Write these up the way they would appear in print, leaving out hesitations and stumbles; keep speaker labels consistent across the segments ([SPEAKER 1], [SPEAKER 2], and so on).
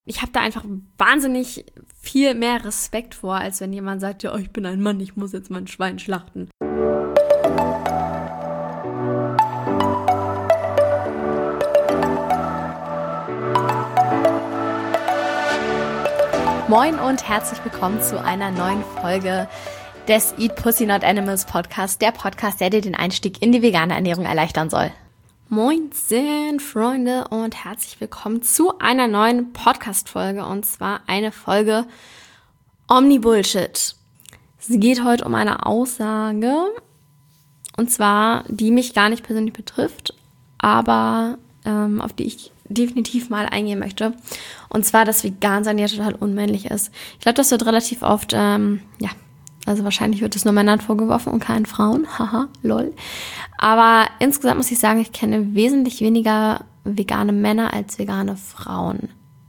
[SPEAKER 1] Ich habe da einfach wahnsinnig viel mehr Respekt vor, als wenn jemand sagt, ja, ich bin ein Mann, ich muss jetzt mein Schwein schlachten. Moin und herzlich willkommen zu einer neuen Folge des Eat Pussy Not Animals Podcast, der Podcast, der dir den Einstieg in die vegane Ernährung erleichtern soll. Moinsen, Freunde, und herzlich willkommen zu einer neuen Podcast-Folge, und zwar eine Folge Omni-Bullshit. Es geht heute um eine Aussage, und zwar, die mich gar nicht persönlich betrifft, aber auf die ich definitiv mal eingehen möchte. Und zwar, dass Vegan-Sein ja total unmännlich ist. Ich glaube, das wird relativ oft, also wahrscheinlich wird es nur Männern vorgeworfen und keinen Frauen. Haha, lol. Aber insgesamt muss ich sagen, ich kenne wesentlich weniger vegane Männer als vegane Frauen.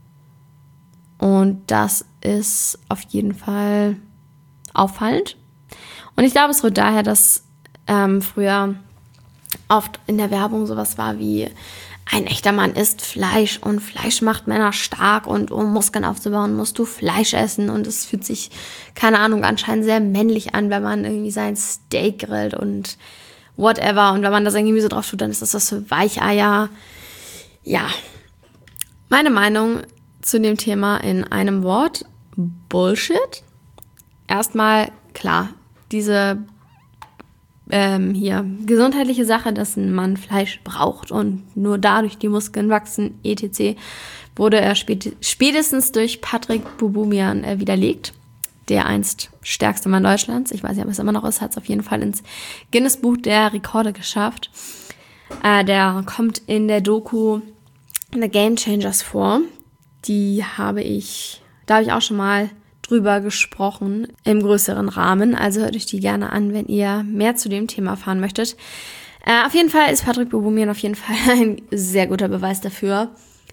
[SPEAKER 1] Und das ist auf jeden Fall auffallend. Und ich glaube, es rührt daher, dass früher oft in der Werbung sowas war wie: Ein echter Mann isst Fleisch und Fleisch macht Männer stark, und um Muskeln aufzubauen, musst du Fleisch essen, und es fühlt sich, keine Ahnung, anscheinend sehr männlich an, wenn man irgendwie sein Steak grillt und whatever, und wenn man das irgendwie so drauf tut, dann ist das was für Weicheier. Ja, meine Meinung zu dem Thema in einem Wort: Bullshit. Erstmal, klar, diese gesundheitliche Sache, dass ein Mann Fleisch braucht und nur dadurch die Muskeln wachsen, etc., wurde er spätestens durch Patrick Boubounian widerlegt. Der einst stärkste Mann Deutschlands. Ich weiß nicht, ob es immer noch ist, hat es auf jeden Fall ins Guinness-Buch der Rekorde geschafft. Der kommt in der Doku The Game Changers vor. Da habe ich auch schon mal drüber gesprochen im größeren Rahmen. Also hört euch die gerne an, wenn ihr mehr zu dem Thema erfahren möchtet. Auf jeden Fall ist Patrick Boubounian auf jeden Fall ein sehr guter Beweis dafür.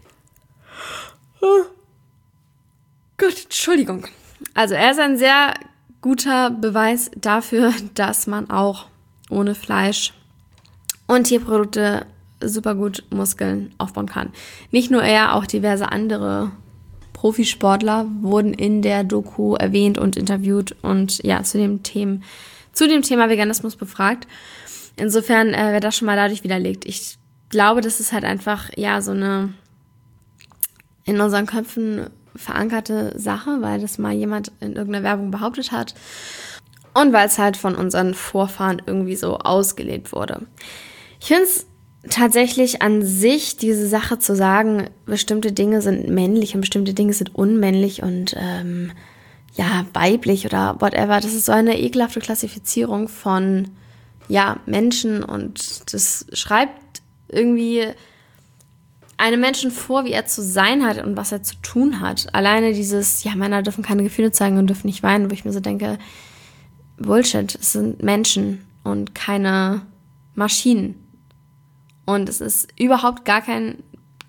[SPEAKER 1] Oh Gott, Entschuldigung. Also er ist ein sehr guter Beweis dafür, dass man auch ohne Fleisch und Tierprodukte super gut Muskeln aufbauen kann. Nicht nur er, auch diverse andere Profisportler wurden in der Doku erwähnt und interviewt und ja, zu dem Thema Veganismus befragt. Insofern wird das schon mal dadurch widerlegt. Ich glaube, das ist halt einfach so eine in unseren Köpfen verankerte Sache, weil das mal jemand in irgendeiner Werbung behauptet hat und weil es halt von unseren Vorfahren irgendwie so ausgelebt wurde. Ich finde es tatsächlich an sich, diese Sache zu sagen, bestimmte Dinge sind männlich und bestimmte Dinge sind unmännlich und weiblich oder whatever, das ist so eine ekelhafte Klassifizierung von Menschen, und das schreibt irgendwie einem Menschen vor, wie er zu sein hat und was er zu tun hat. Alleine dieses, Männer dürfen keine Gefühle zeigen und dürfen nicht weinen, wo ich mir so denke, Bullshit, es sind Menschen und keine Maschinen. Und es ist überhaupt gar kein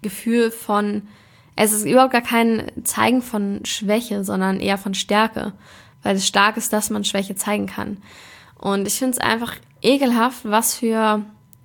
[SPEAKER 1] es ist überhaupt gar kein Zeigen von Schwäche, sondern eher von Stärke. Weil es stark ist, dass man Schwäche zeigen kann. Und ich finde es einfach ekelhaft, was für,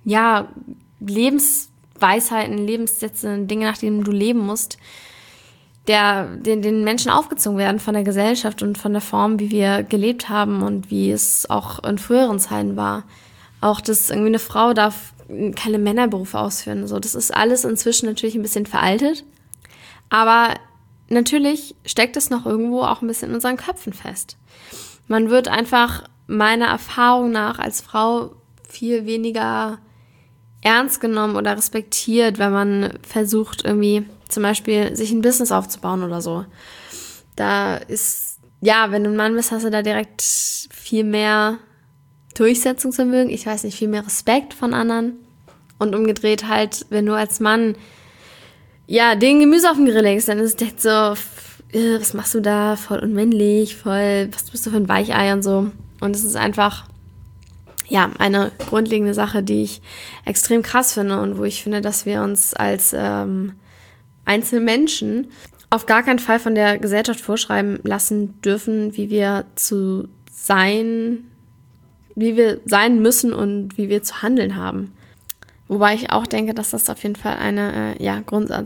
[SPEAKER 1] Lebensweisheiten, Lebenssätze, Dinge, nach denen du leben musst, den Menschen aufgezogen werden von der Gesellschaft und von der Form, wie wir gelebt haben und wie es auch in früheren Zeiten war. Auch, dass irgendwie eine Frau darf keine Männerberufe ausführen. So, das ist alles inzwischen natürlich ein bisschen veraltet. Aber natürlich steckt es noch irgendwo auch ein bisschen in unseren Köpfen fest. Man wird einfach meiner Erfahrung nach als Frau viel weniger ernst genommen oder respektiert, wenn man versucht, irgendwie zum Beispiel sich ein Business aufzubauen oder so. Da ist, wenn du ein Mann bist, hast du da direkt viel mehr Durchsetzungsvermögen, viel mehr Respekt von anderen. Und umgedreht halt, wenn du als Mann den Gemüse auf den Grill legst, dann ist es direkt so, was machst du da, voll unmännlich, was bist du für ein Weichei und so. Und es ist einfach eine grundlegende Sache, die ich extrem krass finde und wo ich finde, dass wir uns als einzelne Menschen auf gar keinen Fall von der Gesellschaft vorschreiben lassen dürfen, wie wir sein müssen und wie wir zu handeln haben. Wobei ich auch denke, dass das auf jeden Fall eine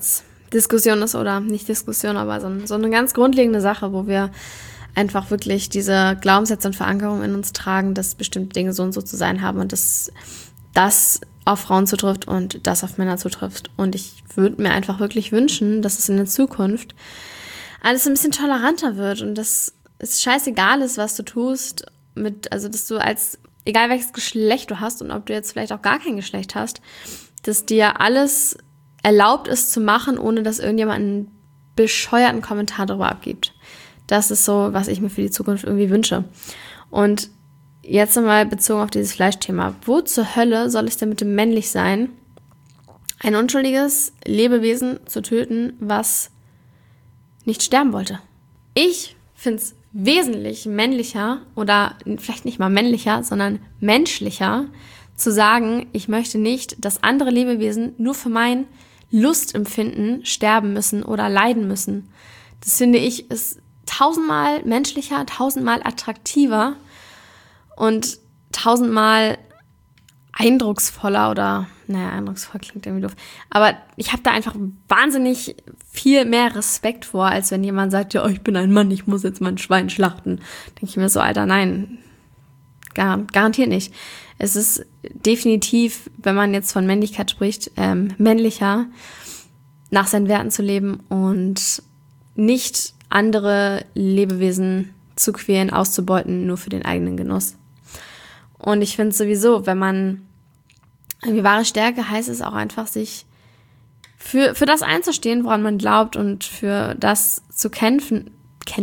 [SPEAKER 1] Diskussion ist oder nicht Diskussion, aber so eine ganz grundlegende Sache, wo wir einfach wirklich diese Glaubenssätze und Verankerungen in uns tragen, dass bestimmte Dinge so und so zu sein haben und dass das auf Frauen zutrifft und das auf Männer zutrifft. Und ich würde mir einfach wirklich wünschen, dass es in der Zukunft alles ein bisschen toleranter wird und dass es scheißegal ist, was du tust, also dass du egal welches Geschlecht du hast und ob du jetzt vielleicht auch gar kein Geschlecht hast, dass dir alles erlaubt ist zu machen, ohne dass irgendjemand einen bescheuerten Kommentar darüber abgibt. Das ist so, was ich mir für die Zukunft irgendwie wünsche. Und jetzt nochmal bezogen auf dieses Fleischthema. Wo zur Hölle soll es denn mit dem männlich sein, ein unschuldiges Lebewesen zu töten, was nicht sterben wollte? Ich finde es wesentlich männlicher oder vielleicht nicht mal männlicher, sondern menschlicher zu sagen, ich möchte nicht, dass andere Lebewesen nur für mein Lustempfinden sterben müssen oder leiden müssen. Das finde ich ist 1000-mal menschlicher, 1000-mal attraktiver und 1000-mal eindrucksvoller oder, eindrucksvoll klingt irgendwie doof. Aber ich habe da einfach wahnsinnig viel mehr Respekt vor, als wenn jemand sagt, ja, ich bin ein Mann, ich muss jetzt mein Schwein schlachten. Denke ich mir so, Alter, nein, garantiert nicht. Es ist definitiv, wenn man jetzt von Männlichkeit spricht, männlicher, nach seinen Werten zu leben und nicht andere Lebewesen zu quälen, auszubeuten, nur für den eigenen Genuss. Und ich finde sowieso, wenn man irgendwie wahre Stärke heißt es auch einfach, sich für das einzustehen, woran man glaubt und für das zu kämpfen,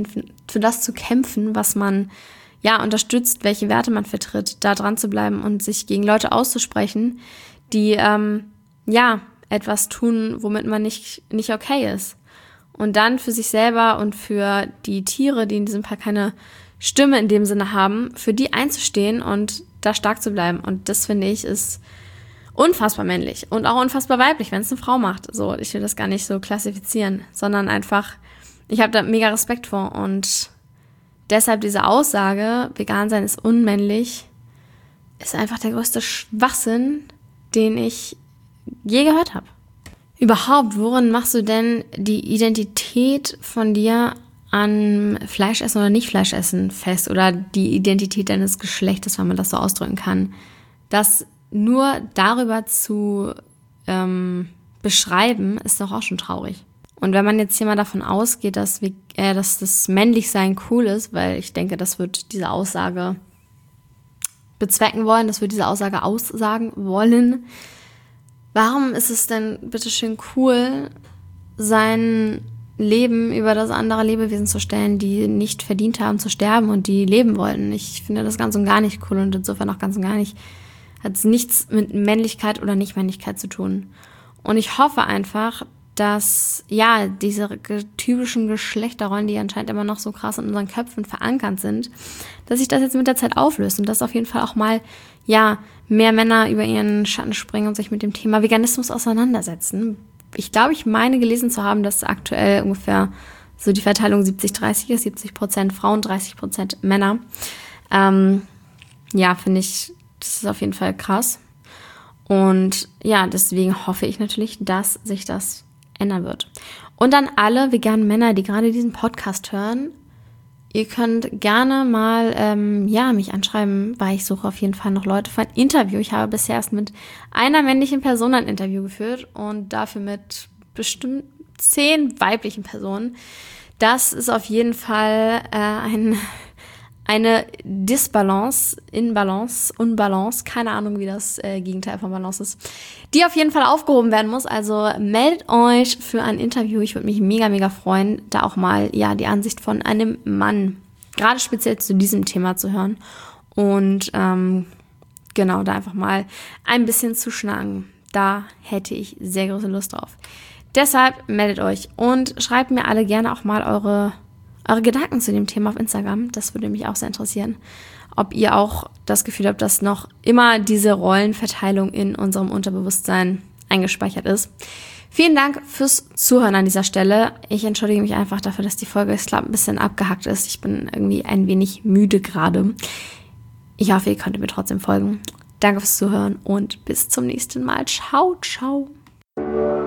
[SPEAKER 1] was man unterstützt, welche Werte man vertritt, da dran zu bleiben und sich gegen Leute auszusprechen, die etwas tun, womit man nicht okay ist. Und dann für sich selber und für die Tiere, die in diesem Fall keine Stimme in dem Sinne haben, für die einzustehen und da stark zu bleiben. Und das, finde ich, ist unfassbar männlich und auch unfassbar weiblich, wenn es eine Frau macht. So, ich will das gar nicht so klassifizieren, sondern einfach, ich habe da mega Respekt vor. Und deshalb diese Aussage, vegan sein ist unmännlich, ist einfach der größte Schwachsinn, den ich je gehört habe. Überhaupt, worin machst du denn die Identität von dir an Fleischessen oder Nicht-Fleischessen fest oder die Identität deines Geschlechtes, wenn man das so ausdrücken kann? Das nur darüber zu beschreiben, ist doch auch schon traurig. Und wenn man jetzt hier mal davon ausgeht, dass das Männlichsein cool ist, weil ich denke, das wird diese Aussage bezwecken wollen, das wird diese Aussage aussagen wollen, warum ist es denn bitteschön cool, sein Leben über das andere Lebewesen zu stellen, die nicht verdient haben zu sterben und die leben wollten? Ich finde das ganz und gar nicht cool und insofern auch ganz und gar nicht, hat es nichts mit Männlichkeit oder Nicht-Männlichkeit zu tun. Und ich hoffe einfach, dass diese typischen Geschlechterrollen, die anscheinend immer noch so krass in unseren Köpfen verankert sind, dass sich das jetzt mit der Zeit auflöst und dass auf jeden Fall auch mal mehr Männer über ihren Schatten springen und sich mit dem Thema Veganismus auseinandersetzen. Ich glaube, ich meine gelesen zu haben, dass aktuell ungefähr so die Verteilung 70-30 ist, 70% Frauen, 30% Männer. Finde ich, das ist auf jeden Fall krass. Und deswegen hoffe ich natürlich, dass sich das ändern wird. Und an alle veganen Männer, die gerade diesen Podcast hören, ihr könnt gerne mal mich anschreiben, weil ich suche auf jeden Fall noch Leute für ein Interview. Ich habe bisher erst mit einer männlichen Person ein Interview geführt und dafür mit bestimmt 10 weiblichen Personen. Das ist auf jeden Fall eine Disbalance, Inbalance, Unbalance, keine Ahnung, wie das Gegenteil von Balance ist, die auf jeden Fall aufgehoben werden muss. Also meldet euch für ein Interview. Ich würde mich mega, mega freuen, da auch mal die Ansicht von einem Mann, gerade speziell zu diesem Thema zu hören. Und da einfach mal ein bisschen zu schnacken. Da hätte ich sehr große Lust drauf. Deshalb meldet euch und schreibt mir alle gerne auch mal eure Gedanken zu dem Thema auf Instagram. Das würde mich auch sehr interessieren. Ob ihr auch das Gefühl habt, dass noch immer diese Rollenverteilung in unserem Unterbewusstsein eingespeichert ist. Vielen Dank fürs Zuhören an dieser Stelle. Ich entschuldige mich einfach dafür, dass die Folge, ich glaube, ein bisschen abgehackt ist. Ich bin irgendwie ein wenig müde gerade. Ich hoffe, ihr könnt mir trotzdem folgen. Danke fürs Zuhören und bis zum nächsten Mal. Ciao, ciao.